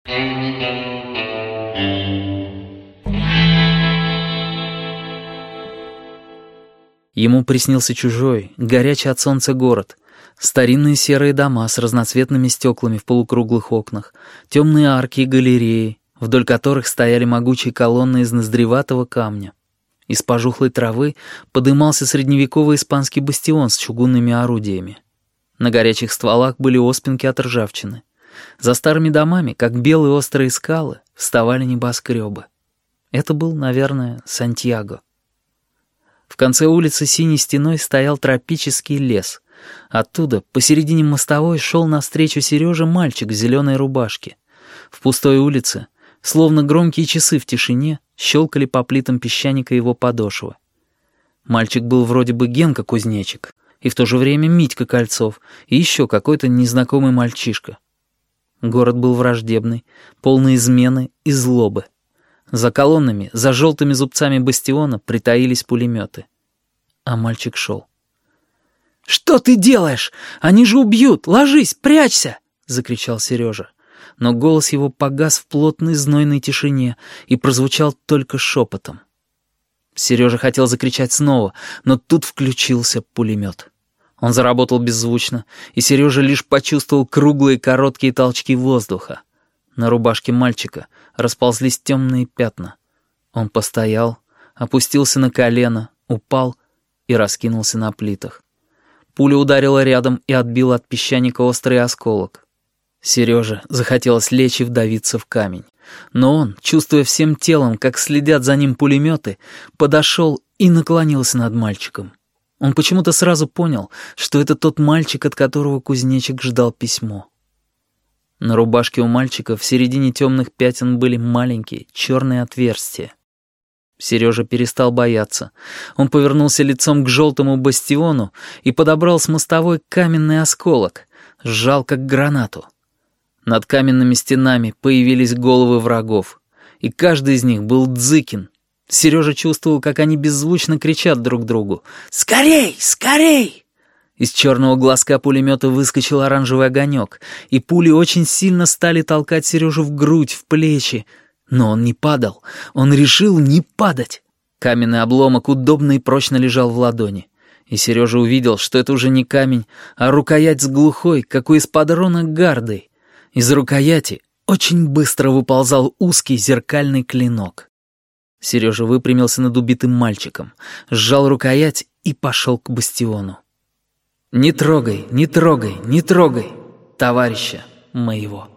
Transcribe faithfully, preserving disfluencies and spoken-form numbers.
Ему приснился чужой, горячий от солнца город. Старинные серые дома с разноцветными стеклами в полукруглых окнах, темные арки и галереи, вдоль которых стояли могучие колонны из ноздреватого камня. Из пожухлой травы подымался средневековый испанский бастион с чугунными орудиями. На горячих стволах были оспинки от ржавчины. За старыми домами, как белые острые скалы, вставали небоскребы. Это был, наверное, Сантьяго. В конце улицы синей стеной стоял тропический лес. Оттуда, посередине мостовой, шел навстречу Сереже мальчик в зеленой рубашке. В пустой улице, словно громкие часы в тишине, щелкали по плитам песчаника его подошвы. Мальчик был вроде бы Генка Кузнечик, и в то же время Митька Кольцов, и еще какой-то незнакомый мальчишка. Город был враждебный, полный измены и злобы. За колоннами, за желтыми зубцами бастиона притаились пулеметы. А мальчик шел. «Что ты делаешь? Они же убьют! Ложись, прячься!» — закричал Сережа. Но голос его погас в плотной знойной тишине и прозвучал только шепотом. Сережа хотел закричать снова, но тут включился пулемет. Он заработал беззвучно, и Сережа лишь почувствовал круглые короткие толчки воздуха. На рубашке мальчика расползлись темные пятна. Он постоял, опустился на колено, упал и раскинулся на плитах. Пуля ударила рядом и отбила от песчаника острый осколок. Сереже захотелось лечь и вдавиться в камень. Но он, чувствуя всем телом, как следят за ним пулеметы, подошел и наклонился над мальчиком. Он почему-то сразу понял, что это тот мальчик, от которого кузнечик ждал письмо. На рубашке у мальчика в середине темных пятен были маленькие черные отверстия. Сережа перестал бояться. Он повернулся лицом к желтому бастиону и подобрал с мостовой каменный осколок, сжал как гранату. Над каменными стенами появились головы врагов, и каждый из них был Дзыкин. Сережа чувствовал, как они беззвучно кричат друг другу: «Скорей! Скорей!» Из черного глазка пулемета выскочил оранжевый огонек, и пули очень сильно стали толкать Сережу в грудь, в плечи. Но он не падал, он решил не падать. Каменный обломок удобно и прочно лежал в ладони. И Сережа увидел, что это уже не камень, а рукоять с глухой, как у эспадрона, гардой. Из рукояти очень быстро выползал узкий зеркальный клинок. Сережа выпрямился над убитым мальчиком, сжал рукоять и пошел к бастиону. «Не трогай, не трогай, не трогай, товарища моего».